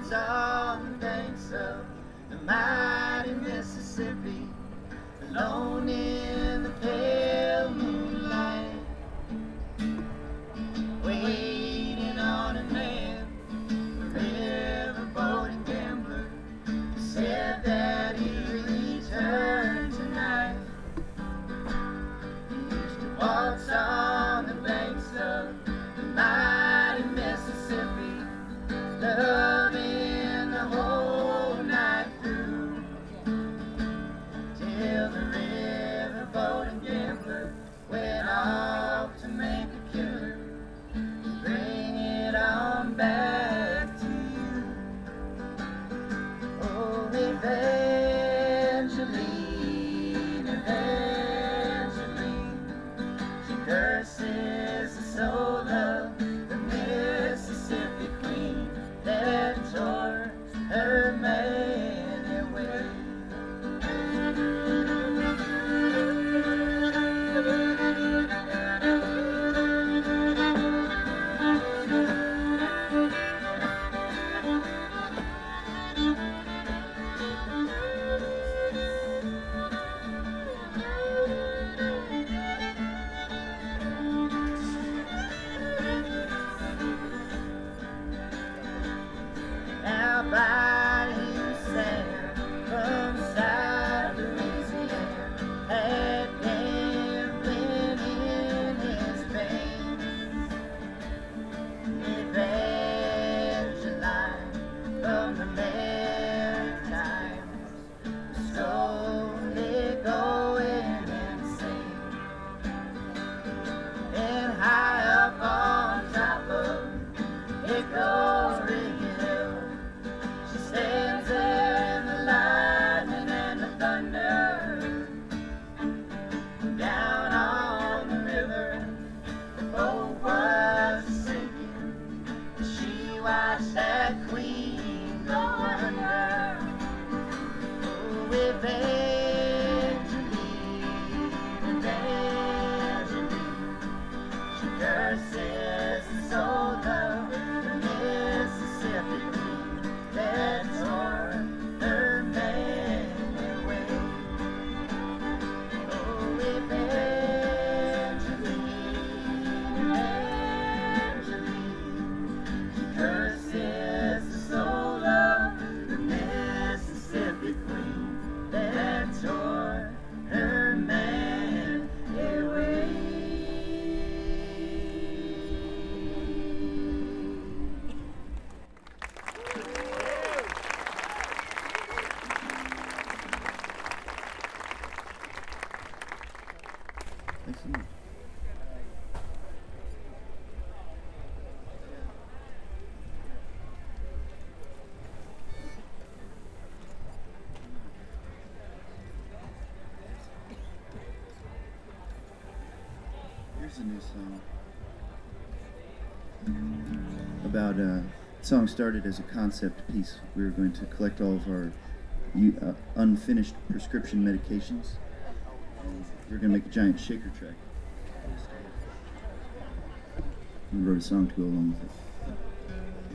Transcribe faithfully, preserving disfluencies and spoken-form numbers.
stands on the banks of the mighty Mississippi, alone in the pale moonlight, waiting on a man, a riverboat and gambler, who said that he'd return tonight. He used to waltz on the banks of the mighty Mississippi, loving the whole night through, till the riverboat and gambler went off to make a killer, bring it on back to you. Oh, Evangeline, Evangeline, she curses the soul of the Mississippi Queen that tore her man away. Now by you sang from the side of Louisiana, had gambling in his veins. Evangeline from the Maritimes was slowly going insane. And high up on top of Hickory Hill, she stands there in the lightning and the thunder, down on the river. The boat was sinking, and she watched that queen go under. Oh, Evangeline, Evangeline, she curses the soul of the Mississippi Queen that tore her man away. Oh, Evangeline, Evangeline, she curses the soul of the Mississippi Queen that tore her man away. Thanks so much. Here's a new song. About uh, the song started as a concept piece. We were going to collect all of our u- uh, unfinished prescription medications. And we were going to make a giant shaker track. We wrote a song to go along with it.